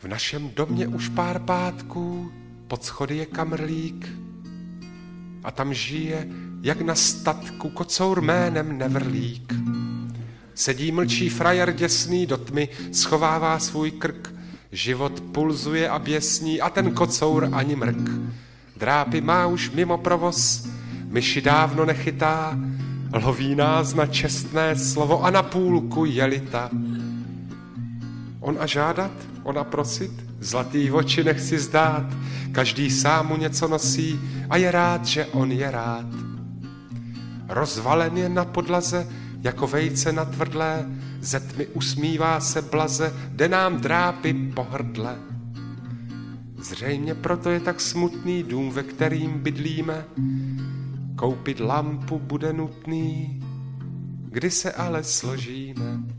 V našem domě už pár pátků pod schody je kamrlík a tam žije, jak na statku, kocour jménem Nevrlík. Sedí mlčí frajer děsný, do tmy schovává svůj krk, život pulzuje a běsní a ten kocour ani mrk. Drápy má už mimo provoz, myši dávno nechytá, loví nás na čestné slovo a na půlku jelita. On a žádat, ona prosit, zlatý oči nechci zdát, každý sám mu něco nosí a je rád, že on je rád. Rozvalen je na podlaze, jako vejce na tvrdlé, ze tmy usmívá se blaze, jde nám drápy po hrdle. Zřejmě proto je tak smutný dům, ve kterým bydlíme, koupit lampu bude nutný, kdy se ale složíme.